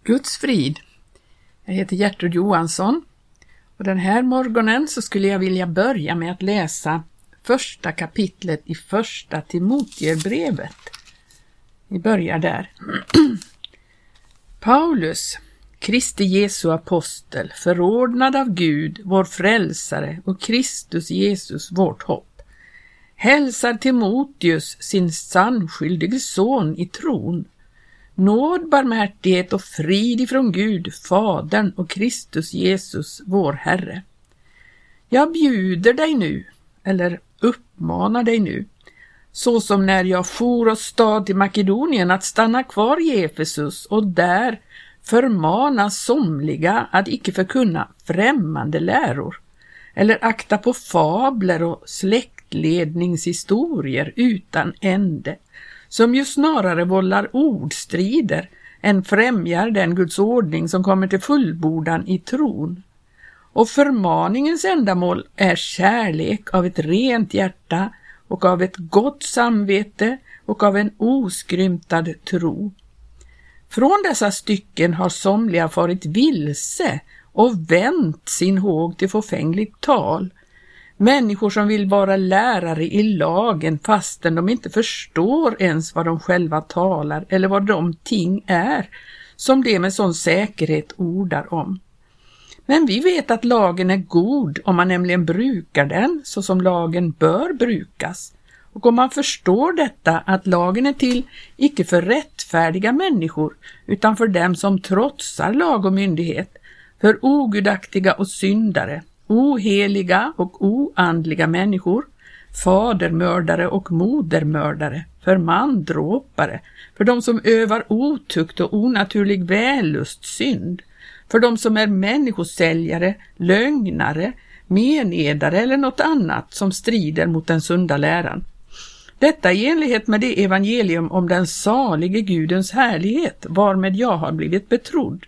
Guds frid. Jag heter Gertrud Johansson och den här morgonen så skulle jag vilja börja med att läsa första kapitlet i första Timoteusbrevet. Vi börjar där. Paulus, Kristi Jesu apostel, förordnad av Gud, vår frälsare och Kristus Jesus, vårt hopp, hälsar Timoteus, sin sannskyldige son i tron. Nåd, barmhärtighet och frid ifrån Gud, Fadern och Kristus Jesus, vår Herre. Jag bjuder dig nu, eller uppmanar dig nu, så som när jag for och stad till Makedonien, att stanna kvar i Efesus och där förmana somliga att icke förkunna främmande läror, eller akta på fabler och släktledningshistorier utan ände, som ju snarare vållar ordstrider än främjar den Guds ordning som kommer till fullbordan i tron. Och förmaningens ändamål är kärlek av ett rent hjärta och av ett gott samvete och av en oskrymtad tro. Från dessa stycken har somliga farit vilse och vänt sin håg till förfängligt tal. Människor som vill vara lärare i lagen fastän de inte förstår ens vad de själva talar eller vad de ting är som de med sån säkerhet ordar om. Men vi vet att lagen är god om man nämligen brukar den så som lagen bör brukas. Och om man förstår detta, att lagen är till icke för rättfärdiga människor utan för dem som trotsar lag och myndighet, för ogudaktiga och syndare, oheliga och oandliga människor, fadermördare och modermördare, för mandråpare, för de som övar otukt och onaturlig vällustsynd, för de som är människosäljare, lögnare, menedare eller något annat som strider mot den sunda läran. Detta i enlighet med det evangelium om den salige Gudens härlighet, varmed jag har blivit betrodd.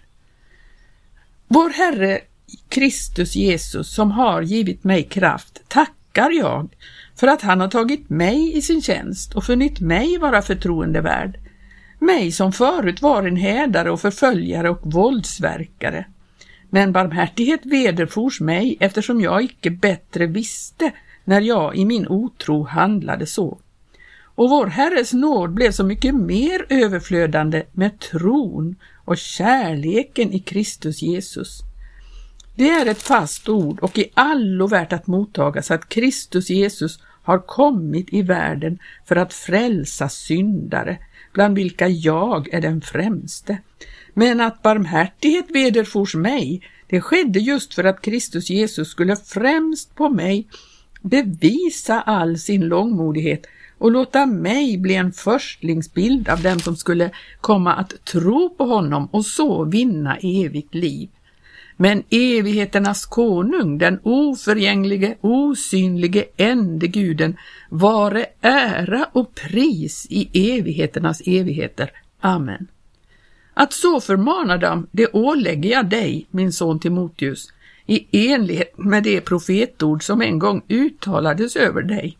Vår Herre Kristus Jesus, som har givit mig kraft, tackar jag för att han har tagit mig i sin tjänst och funnit mig vara förtroendevärd. Mig som förut var en härdare och förföljare och våldsverkare. Men barmhärtighet vederfors mig eftersom jag icke bättre visste när jag i min otro handlade så. Och vår Herres nåd blev så mycket mer överflödande med tron och kärleken i Kristus Jesus. Det är ett fast ord och i allo värt att mottagas att Kristus Jesus har kommit i världen för att frälsa syndare, bland vilka jag är den främste. Men att barmhärtighet vederfors mig, det skedde just för att Kristus Jesus skulle främst på mig bevisa all sin långmodighet och låta mig bli en förstlingsbild av dem som skulle komma att tro på honom och så vinna evigt liv. Men evigheternas konung, den oförgänglige, osynlige, ende Guden, vare ära och pris i evigheternas evigheter. Amen. Att så förmana dem, det ålägger jag dig, min son Timoteus, i enlighet med det profetord som en gång uttalades över dig.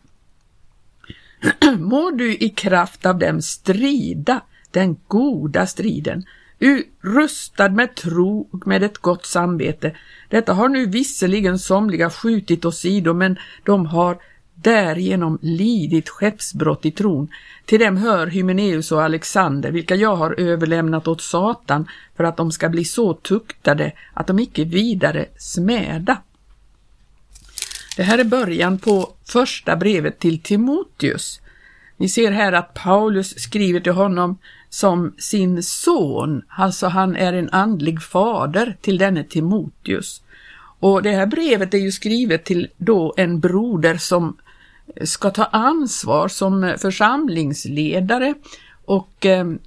Må du i kraft av dem strida den goda striden, rustad med tro och med ett gott samvete. Detta har nu visserligen somliga skjutit åsido, men de har därigenom lidit skeppsbrott i tron. Till dem hör Hymeneus och Alexander, vilka jag har överlämnat åt Satan för att de ska bli så tuktade att de icke vidare smäda. Det här är början på första brevet till Timoteus. Vi ser här att Paulus skriver till honom som sin son, alltså han är en andlig fader till denne Timoteus. Och det här brevet är ju skrivet till då en broder som ska ta ansvar som församlingsledare och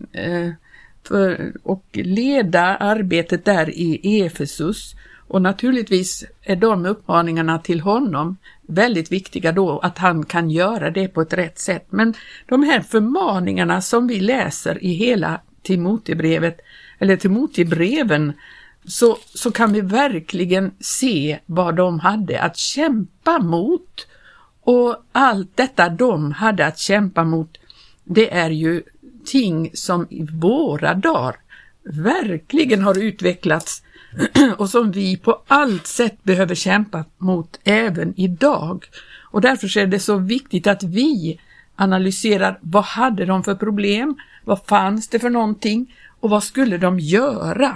leda arbetet där i Efesus. Och naturligtvis är de uppmaningarna till honom väldigt viktiga då, att han kan göra det på ett rätt sätt. Men de här förmaningarna som vi läser i hela Timoteusbrevet eller Timoteusbreven, så kan vi verkligen se vad de hade att kämpa mot. Och allt detta de hade att kämpa mot, det är ju ting som i våra dagar verkligen har utvecklats och som vi på allt sätt behöver kämpa mot även idag. Och därför är det så viktigt att vi analyserar vad hade de för problem, vad fanns det för någonting och vad skulle de göra.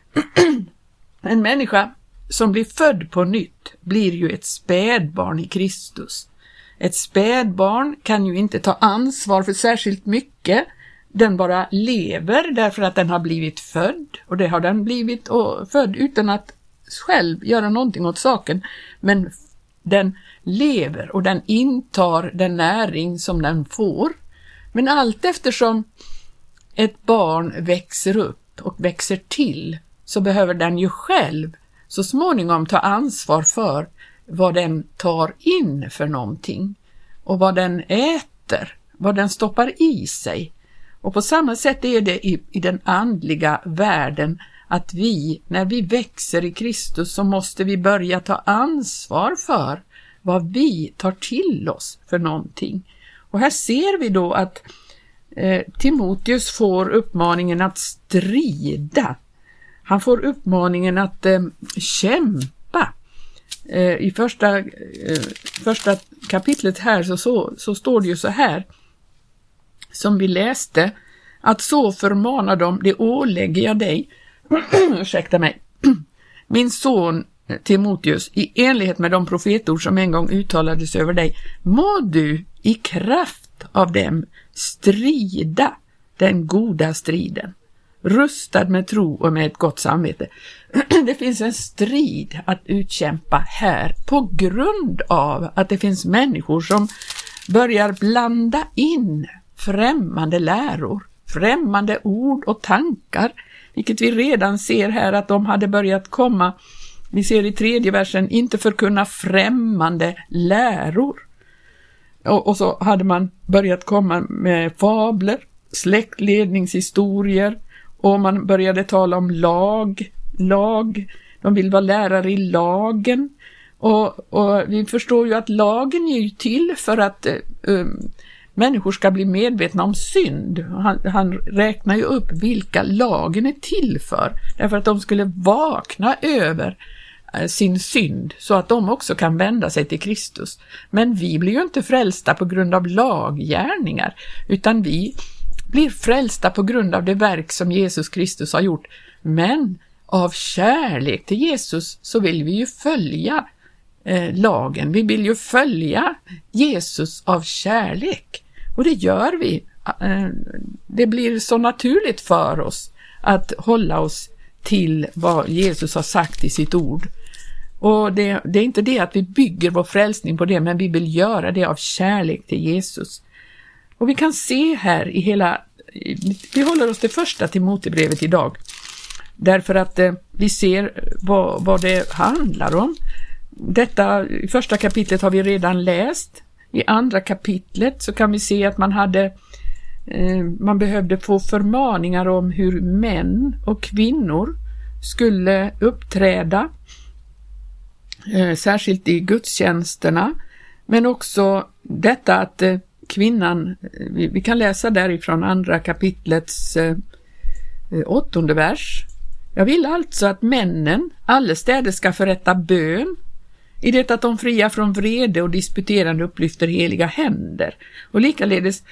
En människa som blir född på nytt blir ju ett spädbarn i Kristus. Ett spädbarn kan ju inte ta ansvar för särskilt mycket. Den bara lever därför att den har blivit född, och det har den blivit född utan att själv göra någonting åt saken. Men den lever och den intar den näring som den får. Men allt eftersom ett barn växer upp och växer till så behöver den ju själv så småningom ta ansvar för vad den tar in för någonting och vad den äter, vad den stoppar i sig. Och på samma sätt är det i den andliga världen att vi, när vi växer i Kristus, så måste vi börja ta ansvar för vad vi tar till oss för någonting. Och här ser vi då att Timoteus får uppmaningen att strida. Han får uppmaningen att kämpa. I första kapitlet här så står det ju så här, som vi läste, att så förmanar de, det ålägger jag dig, ursäkta mig, min son Timoteus, i enlighet med de profetord som en gång uttalades över dig, må du i kraft av dem strida den goda striden, rustad med tro och med ett gott samvete. Det finns en strid att utkämpa här på grund av att det finns människor som börjar blanda in främmande läror, främmande ord och tankar, vilket vi redan ser här att de hade börjat komma. Vi ser i 3:e versen, inte förkunna främmande läror. Och så hade man börjat komma med fabler, släktledningshistorier, och man började tala om lag. De vill vara lärare i lagen. Och vi förstår ju att lagen är ju till för att människor ska bli medvetna om synd. Han räknar ju upp vilka lagen är till för. Därför att de skulle vakna över sin synd så att de också kan vända sig till Kristus. Men vi blir ju inte frälsta på grund av laggärningar, utan vi blir frälsta på grund av det verk som Jesus Kristus har gjort. Men av kärlek till Jesus så vill vi ju följa lagen. Vi vill ju följa Jesus av kärlek. Och det gör vi. Det blir så naturligt för oss att hålla oss till vad Jesus har sagt i sitt ord. Och det är inte det att vi bygger vår frälsning på det, men vi vill göra det av kärlek till Jesus. Och vi kan se här vi håller oss till första Timoteusbrevet idag. Därför att vi ser vad det handlar om. Detta i första kapitlet har vi redan läst. I andra kapitlet så kan vi se att man behövde få förmaningar om hur män och kvinnor skulle uppträda. Särskilt i gudstjänsterna. Men också detta att kvinnan, vi kan läsa därifrån andra kapitlets 8:e vers. Jag vill alltså att männen allestädes ska förrätta bön, i det att de fria från vrede och disputerande upplyfter heliga händer. Och likaledes,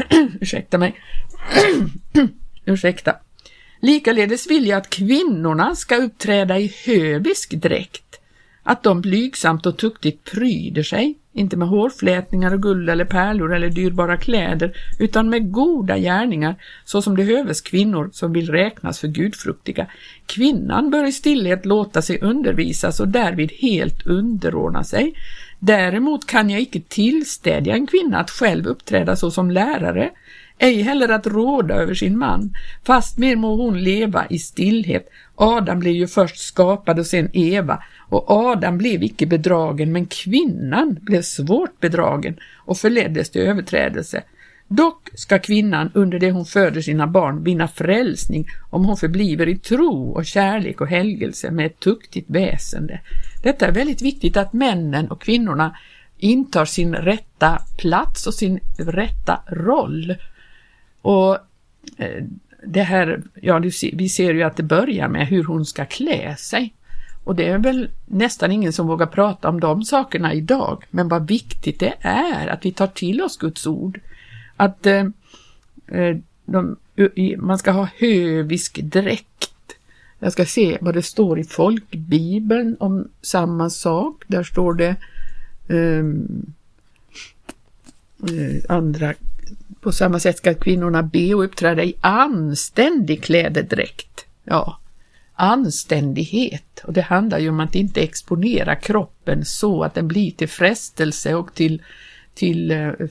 likaledes vill jag att kvinnorna ska uppträda i hövisk dräkt, att de blygsamt och tuktigt pryder sig, inte med hårflätningar och guld eller pärlor eller dyrbara kläder, utan med goda gärningar, så som det höves kvinnor som vill räknas för gudfruktiga. Kvinnan bör i stillhet låta sig undervisas och därvid helt underordna sig. Däremot kan jag icke tillstädja en kvinna att själv uppträda så som lärare, ej heller att råda över sin man, fast mer må hon leva i stillhet. Adam blev ju först skapad och sen Eva, och Adam blev icke bedragen, men kvinnan blev svårt bedragen och förleddes till överträdelse. Dock ska kvinnan under det hon föder sina barn vinna frälsning om hon förbliver i tro och kärlek och helgelse med ett tuktigt väsende. Detta är väldigt viktigt, att männen och kvinnorna intar sin rätta plats och sin rätta roll. Och det här, vi ser ju att det börjar med hur hon ska klä sig. Och det är väl nästan ingen som vågar prata om de sakerna idag. Men vad viktigt det är att vi tar till oss Guds ord. Att man ska ha hövisk dräkt. Jag ska se vad det står i folkbibeln om samma sak. Där står det på samma sätt ska kvinnorna be och uppträda i anständig klädedräkt. Ja, anständighet. Och det handlar ju om att inte exponera kroppen så att den blir till frestelse och till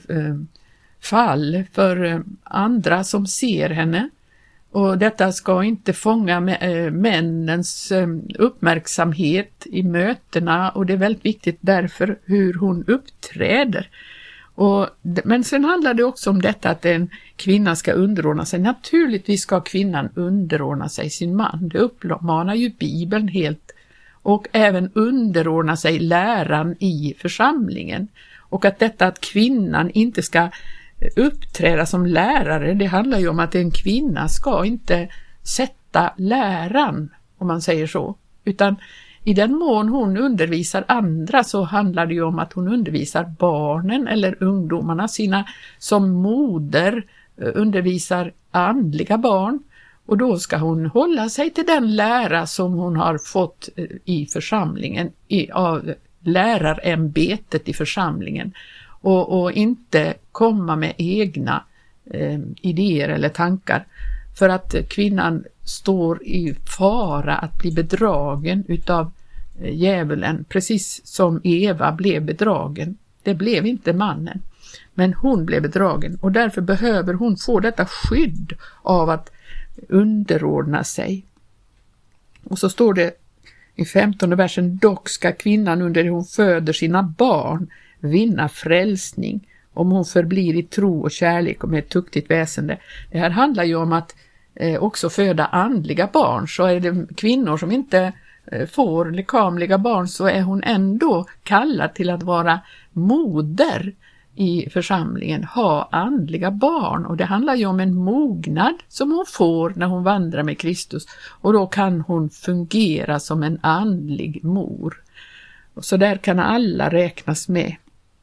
fall för andra som ser henne. Och detta ska inte fånga männens uppmärksamhet i mötena, och det är väldigt viktigt därför hur hon uppträder. Men sen handlar det också om detta att en kvinna ska underordna sig. Naturligtvis ska kvinnan underordna sig sin man. Det uppmanar ju Bibeln helt. Och även underordna sig läran i församlingen. Och att detta att kvinnan inte ska uppträda som lärare, det handlar ju om att en kvinna ska inte sätta läran, om man säger så. Utan i den mån hon undervisar andra så handlar det ju om att hon undervisar barnen eller ungdomarna, sina som moder undervisar andliga barn. Och då ska hon hålla sig till den lära som hon har fått i församlingen, av lärarämbetet i församlingen. Och inte komma med egna idéer eller tankar. För att kvinnan står i fara att bli bedragen utav djävulen, precis som Eva blev bedragen. Det blev inte mannen, men hon blev bedragen, och därför behöver hon få detta skydd av att underordna sig. Och så står det i 15:e versen: dock ska kvinnan under det hon föder sina barn vinna frälsning, om hon förblir i tro och kärlek och med ett tuktigt väsende. Det här handlar ju om att också föda andliga barn. Så är det kvinnor som inte får lekamliga barn, så är hon ändå kallad till att vara moder i församlingen, ha andliga barn. Och det handlar ju om en mognad som hon får när hon vandrar med Kristus, och då kan hon fungera som en andlig mor. Och så där kan alla räknas med.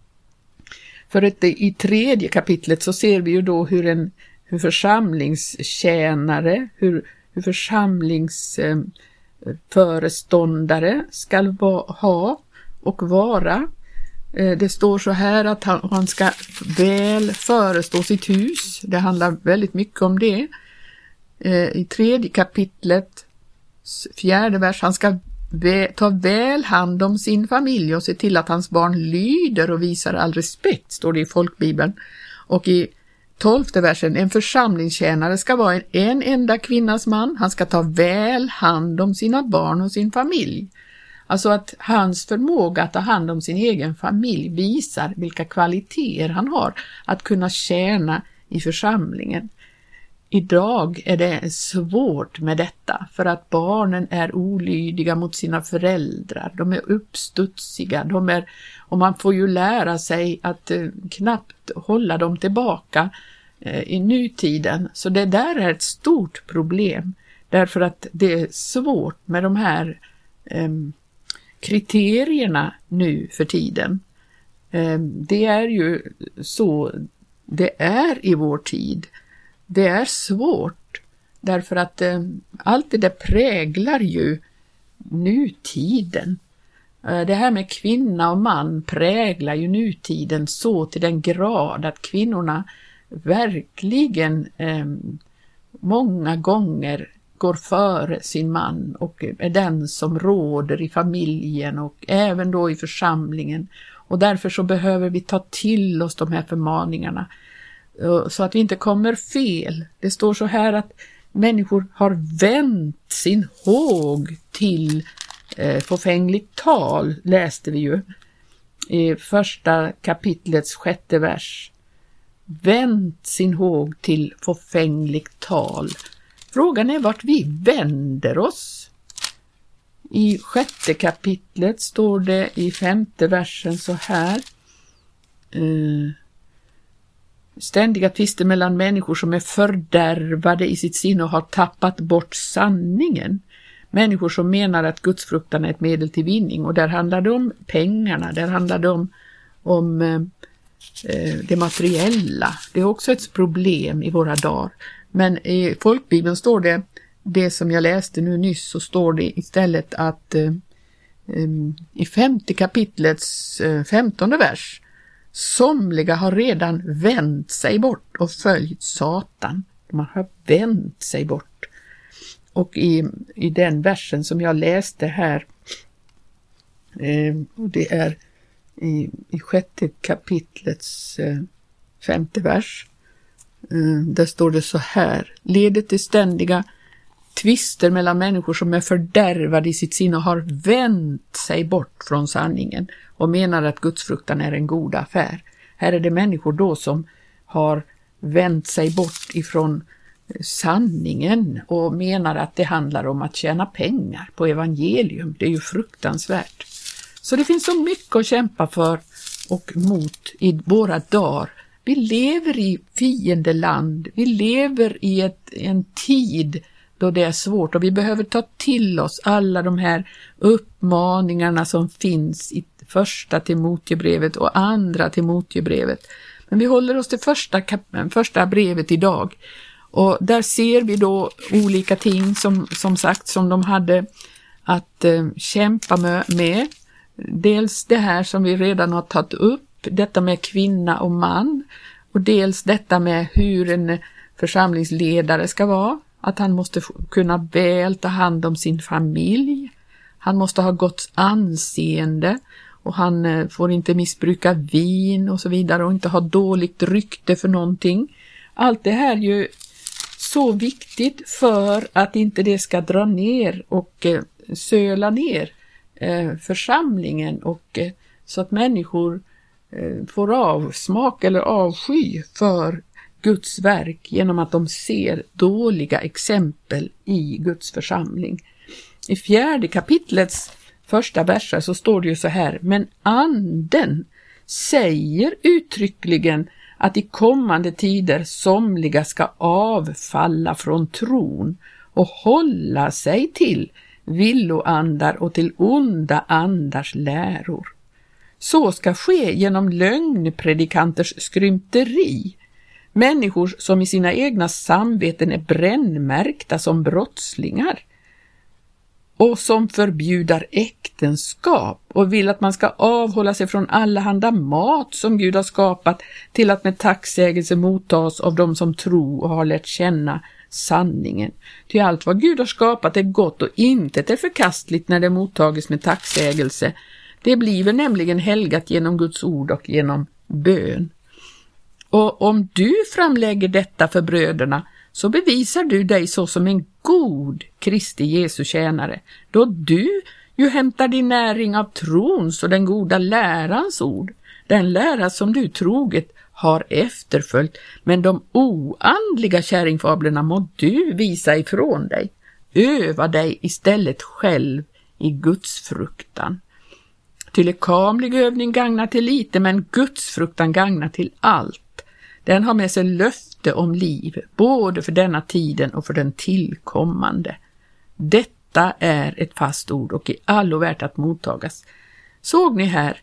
För att i 3:e kapitlet så ser vi ju då hur församlingstjänare, hur församlingsföreståndare ska ha och vara. Det står så här att han ska väl förestå sitt hus. Det handlar väldigt mycket om det. I 3:e kapitlet, 4:e vers, han ska ta väl hand om sin familj och se till att hans barn lyder och visar all respekt, står det i folkbibeln. Och i 12:e versen: en församlingstjänare ska vara en enda kvinnas man. Han ska ta väl hand om sina barn och sin familj. Alltså att hans förmåga att ta hand om sin egen familj visar vilka kvaliteter han har att kunna tjäna i församlingen. Idag är det svårt med detta, för att barnen är olydiga mot sina föräldrar. De är uppstudsiga. Och man får ju lära sig att knappt hålla dem tillbaka i nutiden. Så det där är ett stort problem. Därför att det är svårt med de här kriterierna nu för tiden. Det är ju så det är i vår tid. Det är svårt därför att allt det där präglar ju nutiden. Det här med kvinna och man präglar ju nutiden så till den grad att kvinnorna verkligen många gånger går före sin man och är den som råder i familjen och även då i församlingen. Och därför så behöver vi ta till oss de här förmaningarna så att vi inte kommer fel. Det står så här att människor har vänt sin håg till förfängligt tal, läste vi ju i 1:a kapitlets 6:e vers. Vänt sin håg till förfängligt tal. Frågan är vart vi vänder oss. I 6:e kapitlet står det i 5:e versen så här. Vänd sin håg till förfängligt tal. Frågan är vart vi vänder oss. I 6:e kapitlet står det i 5:e versen så här. Vänd sin håg till förfängligt tal. Frågan är vart vi vänder oss. I 6:e kapitlet står det i 5:e versen så här. Vänd sin håg till förfängligt tal. Frågan är vart vi vänder oss. I 6:e kapitlet står det i 5:e versen så här. ständiga tvister mellan människor som är fördärvade i sitt sinne och har tappat bort sanningen. Människor som menar att gudsfruktan är ett medel till vinning, och där handlar det om pengarna, där handlar det om det materiella. Det är också ett problem i våra dagar. Men i folkbibeln står det som jag läste nu nyss, så står det istället att i 5:e kapitlets 15:e vers: somliga har redan vänt sig bort och följt Satan. Man har vänt sig bort. Och i den versen som jag läste här, och det är i 6:e kapitlets 5:e vers, där står det så här: leder till ständiga tvister mellan människor som är fördärvade i sitt sinne och har vänt sig bort från sanningen och menar att gudsfruktan är en god affär. Här är det människor då som har vänt sig bort ifrån sanningen och menar att det handlar om att tjäna pengar på evangelium. Det är ju fruktansvärt. Så det finns så mycket att kämpa för och mot i våra dagar. Vi lever i fiendeland. Vi lever i en tid då det är svårt, och vi behöver ta till oss alla de här uppmaningarna som finns i första Timoteusbrevet och andra Timoteusbrevet. Men vi håller oss till första brevet idag. Och där ser vi då olika ting som sagt som de hade att kämpa med. Dels det här som vi redan har tagit upp, detta med kvinna och man. Och dels detta med hur en församlingsledare ska vara. Att han måste kunna väl ta hand om sin familj. Han måste ha gott anseende. Och han får inte missbruka vin och så vidare. Och inte ha dåligt rykte för någonting. Allt det här är ju så viktigt för att inte det ska dra ner och söla ner församlingen. Och så att människor får avsmak eller avsky för Guds verk genom att de ser dåliga exempel i Guds församling. I 4:e kapitlets första verser så står det ju så här: men anden säger uttryckligen att i kommande tider somliga ska avfalla från tron och hålla sig till villoandar och till onda andars läror. Så ska ske genom lögnpredikanters skrymteri. Människor som i sina egna samveten är brännmärkta som brottslingar och som förbjuder äktenskap och vill att man ska avhålla sig från allehanda mat som Gud har skapat, till att med tacksägelse mottas av dem som tror och har lärt känna sanningen. Ty allt vad Gud har skapat är gott och intet är förkastligt när det mottages med tacksägelse. Det blir nämligen helgat genom Guds ord och genom bön. Och om du framlägger detta för bröderna, så bevisar du dig så som en god Kristi Jesu tjänare, då du ju hämtar din näring av trons och den goda lärans ord, den lära som du troget har efterföljt, men de oandliga kärringfablerna må du visa ifrån dig. Öva dig istället själv i Guds fruktan. Till lekamlig övning gagnar till lite, men Guds fruktan gagnar till allt. Den har med sig löfte om liv, både för denna tiden och för den tillkommande. Detta är ett fast ord och är allo värt att mottagas. Såg ni här?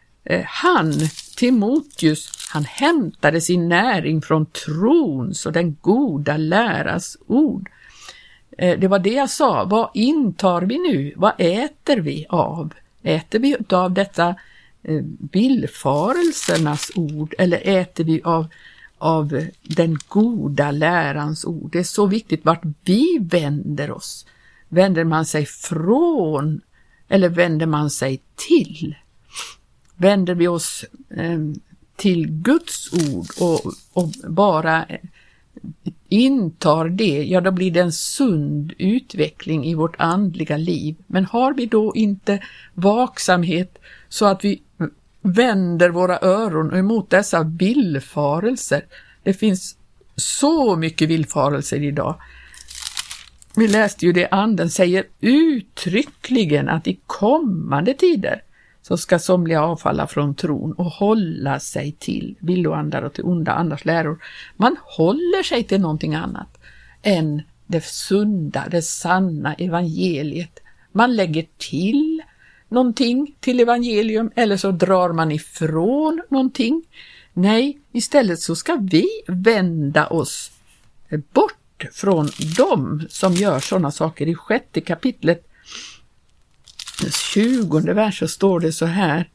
Timoteus, han hämtade sin näring från trons och den goda läras ord. Det var det jag sa. Vad intar vi nu? Vad äter vi av? Äter vi av detta villfarelsernas ord, eller äter vi av den goda lärans ord? Det är så viktigt vart vi vänder oss. Vänder man sig från eller vänder man sig till? Vänder vi oss till Guds ord och bara intar det, ja då blir det en sund utveckling i vårt andliga liv. Men har vi då inte vaksamhet så att vi vänder våra öron emot dessa villfarelser? Det finns så mycket villfarelser idag. Vi läste ju det, anden säger uttryckligen att i kommande tider så ska somliga avfalla från tron och hålla sig till villoandar och till onda andars läror. Man håller sig till någonting annat än det sunda, det sanna evangeliet. Man lägger till någonting till evangelium eller så drar man ifrån någonting. Nej, istället så ska vi vända oss bort från dem som gör sådana saker. I 6:e kapitlet 20:e vers så står det så här: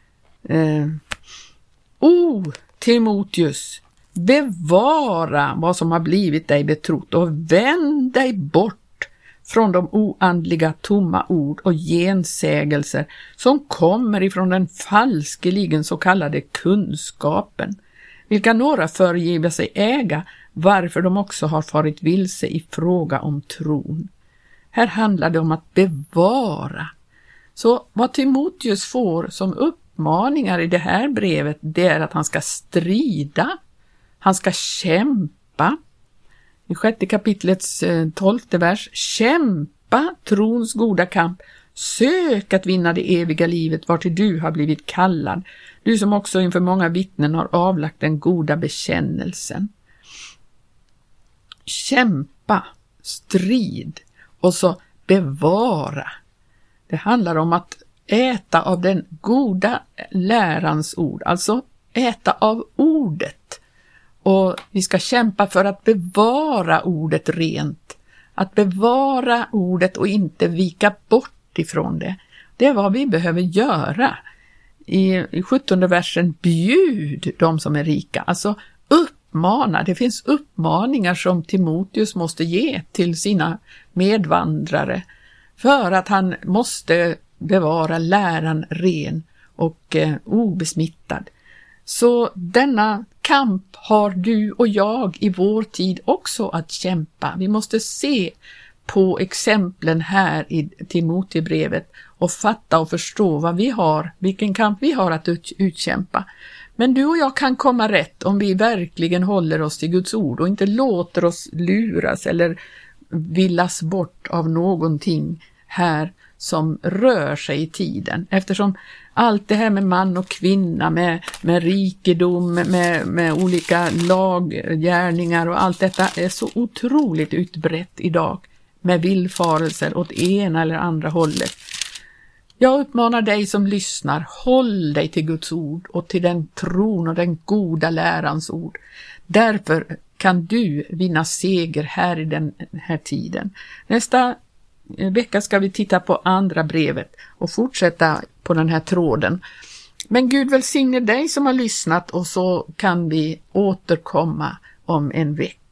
O Timoteus, bevara vad som har blivit dig betrott och vänd dig bort från de oandliga tomma ord och gensägelser som kommer ifrån den falskeligen så kallade kunskapen, vilka några föregiver sig äga, varför de också har farit vilse i fråga om tron. Här handlar det om att bevara. Så vad Timoteus får som uppmaningar i det här brevet, det är att han ska strida, han ska kämpa. I 6:e kapitlets 12:e vers: kämpa trons goda kamp, sök att vinna det eviga livet vartill du har blivit kallad, du som också inför många vittnen har avlagt den goda bekännelsen. Kämpa, strid och så bevara. Det handlar om att äta av den goda lärans ord, alltså äta av ordet. Och vi ska kämpa för att bevara ordet rent. Att bevara ordet och inte vika bort ifrån det. Det är vad vi behöver göra. I 17:e versen: bjud de som är rika. Alltså uppmana. Det finns uppmaningar som Timoteus måste ge till sina medvandrare för att han måste bevara läran ren och obesmittad. Så denna kamp har du och jag i vår tid också att kämpa. Vi måste se på exemplen här i Timoteusbrevet och fatta och förstå vad vi har, vilken kamp vi har att utkämpa. Men du och jag kan komma rätt om vi verkligen håller oss till Guds ord och inte låter oss luras eller villas bort av någonting här som rör sig i tiden. Eftersom allt det här med man och kvinna, med rikedom, med olika laggärningar och allt detta är så otroligt utbrett idag, med villfarelser åt ena eller andra hållet. Jag uppmanar dig som lyssnar, håll dig till Guds ord och till den tron och den goda lärans ord. Därför kan du vinna seger här i den här tiden. Nästa vecka ska vi titta på andra brevet och fortsätta på den här tråden. Men Gud välsigne dig som har lyssnat, och så kan vi återkomma om en vecka.